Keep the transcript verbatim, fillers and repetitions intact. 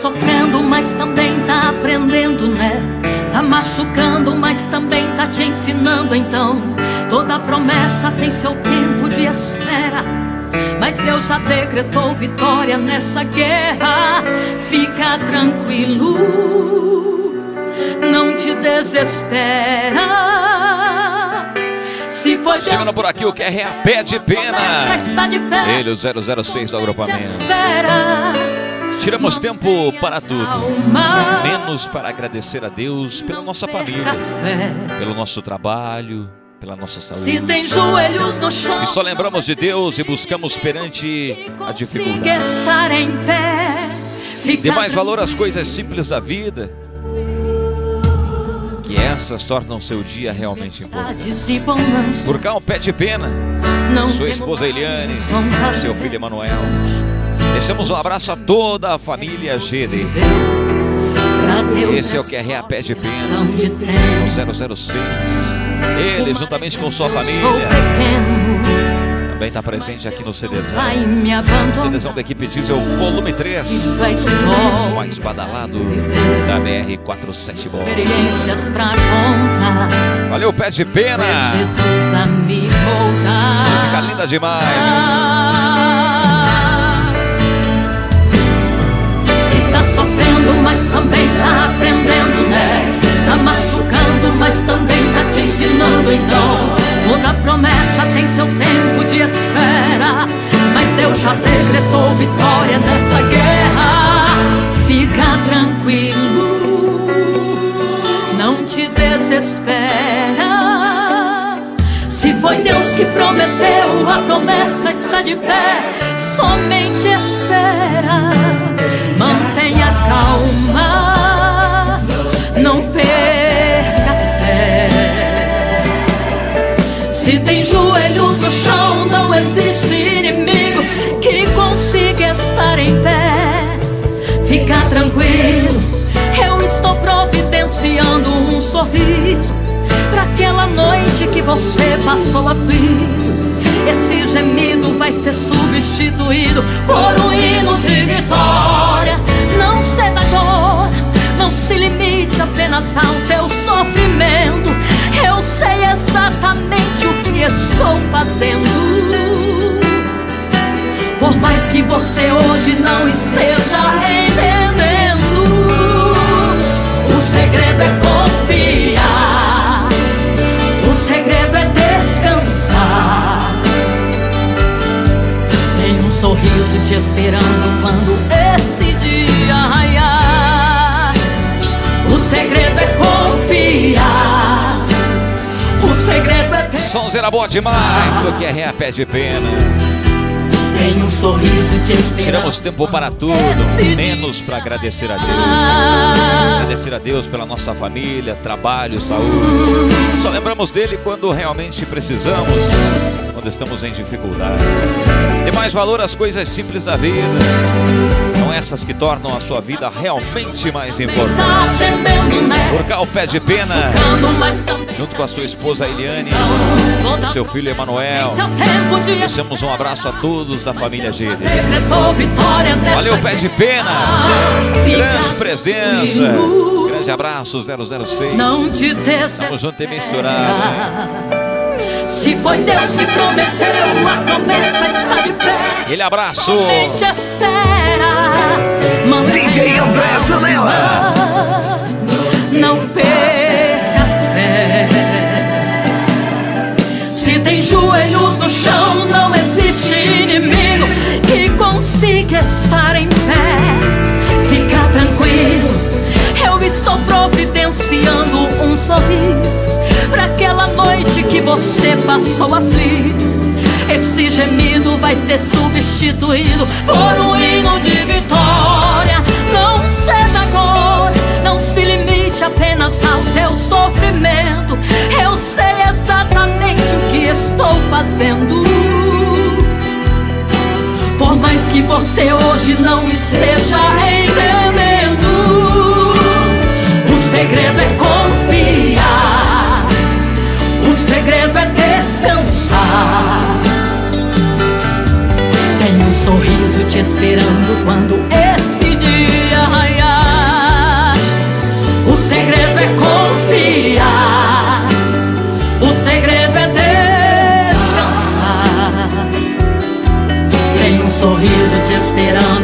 sofrendo, mas também tá aprendendo, né? Tá machucando, mas também tá te ensinando. Então, toda promessa tem seu tempo de espera, mas Deus já decretou vitória nessa guerra. Fica tranquilo, não te desespera. Se foi Deus chegando por aqui o que é a Pé de Pena. Está de pé, Ele, o zero zero seis do agrupamento. espera. Tiramos tempo para tudo, menos para agradecer a Deus pela nossa família, pelo nosso trabalho, pela nossa saúde. Se tem joelhos no chão, E só lembramos de Deus e buscamos perante a dificuldade. estar em pé. Dê mais valor às coisas simples da vida, que essas tornam seu dia realmente importante. Por cá, o Pé de Pena, sua esposa Eliane, seu filho Emanuel. Deixamos um abraço a toda a família G D. Esse é o que é a Pé de Pena, o zero zero seis. Ele, juntamente com sua família, também está presente aqui no CDzão. O CDzão da equipe Diesel, volume três, o mais badalado da B R quatrenta e sete Bom. Experiências pra contar. Valeu, Pé de Pena. Jesus a me moldar. Música linda demais. Está sofrendo, mas também tá aprendendo, né? Tá machucando, mas também tá te ensinando. Então, toda promessa tem seu tempo de espera, mas Deus já decretou vitória nessa guerra. Fica tranquilo, não te desespera. Se foi Deus que prometeu, a promessa está de pé. Somente espera, mantenha calma, não perca fé. Se tem joelhos no chão, não existe inimigo que consiga estar em pé. Fica tranquilo, eu estou providenciando um sorriso para aquela noite que você passou aflito. Esse gemido vai ser substituído por um hino de vitória. Não ceda agora, não se limite apenas ao teu sofrimento. Eu sei exatamente o que estou fazendo. Por mais que você hoje não esteja entendendo, o segredo é confiar, o segredo é descansar. Tem um sorriso te esperando quando esse dia raiar. O segredo é confiar, o segredo é descansar. Sonzeira boa demais do que é a Pé de Pena. Tem um sorriso te esperando. Tiramos tempo para tudo, menos para agradecer a Deus. Agradecer a Deus pela nossa família, trabalho, saúde. Só lembramos dele quando realmente precisamos, quando estamos em dificuldade. Dê mais valor às coisas simples da vida. São essas que tornam a sua vida realmente mais importante. Por cá, o Pé de Pena, junto com a sua esposa Eliane, o seu filho Emanuel. Deixamos um abraço a todos da família G D. Valeu, Pé de Pena. Grande presença. Grande abraço, zero zero seis. Estamos juntos e misturados. Se foi Deus que prometeu, a promessa está de pé. Ele abraço. Somente espera. D J André Zanella. Não perca fé. Se tem joelhos no chão, não existe inimigo que consiga estar em pé. Fica tranquilo, eu estou providenciando um sorriso para aquela noite que você passou aflito. Esse gemido vai ser substituído por um hino de vitória. Não ceda agora, não se limite apenas ao teu sofrimento. Eu sei exatamente o que estou fazendo. Por mais que você hoje não esteja entendendo, o segredo é confiar, o segredo é descansar. Tem um sorriso te esperando quando esse dia raiar. sorriso te esperando.